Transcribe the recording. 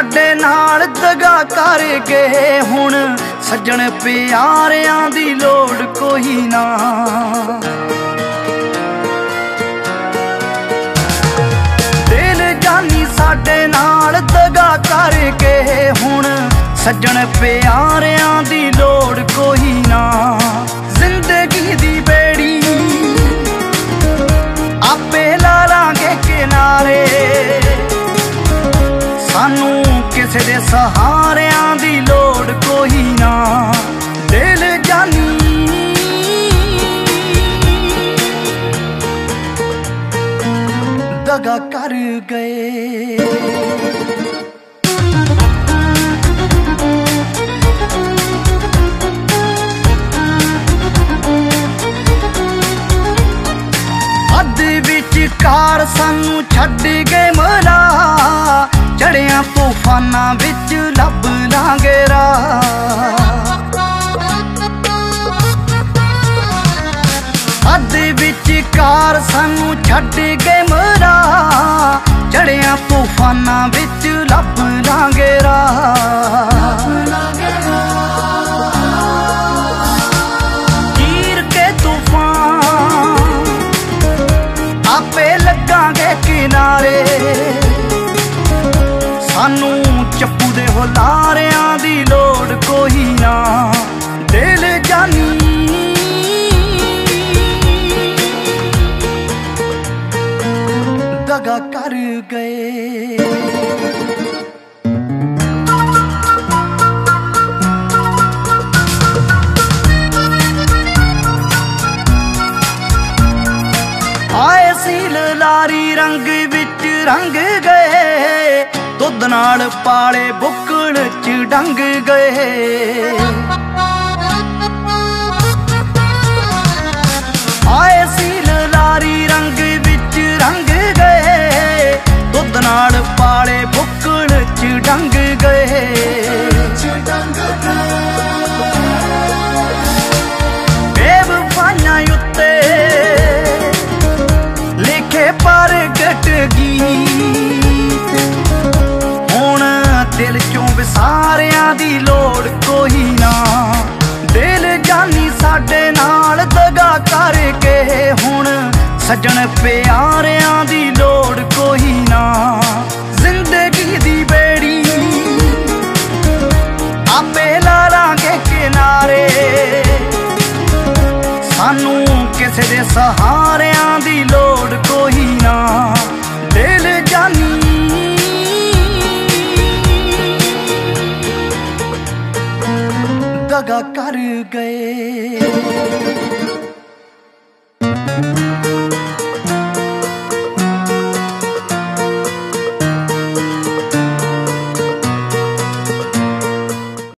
साडे नाल दगा कर गए हुण सज्जण प्यारियां दी लोड़ कोई ना। दिल जानी साडे नाल दगा कर गए हुण सज्जण प्यारियां दी लोड़ कोई ना। जिंदगी दी बेड़ी आपे ला लांगे किनारे, सानू किसे दे सहारियां दी लोड़ कोई ना। दिल जानी दगा कर गए। कार सानू छड्ड गए मरा, चढ़िया तूफाना विच लब लांगे राह। अध विच कार सानू छड्ड गए मरा, चढ़िया तूफाना विच लब लांगे राह। किनारे सानू चप्पू दे हुलारियां दी लोड़ कोई ना। दिल जानी दगा कर गए। आए सील लारी रंग विच रंग गए, दुध नाल पाले बुक्कड़ च डंग गए। आए सील लारी रंग विच रंग गए, दुध नाल पाले बुक्कड़ च डंग गए। बेवफाइयां उत्ते पर गट गीत, हुण दिल चों विसारियां दी लोड़ कोई ना। दिल जानी साडे नाल दगा कर के हुण सज्जण प्यारियां दी लोड़ कोई ना। जिंदगी दी बेड़ी आपे ला लांगे किनारे, सानू किसे दे सहारियां दी लोड़ कोई ना। दिल जानी दगा कर गए।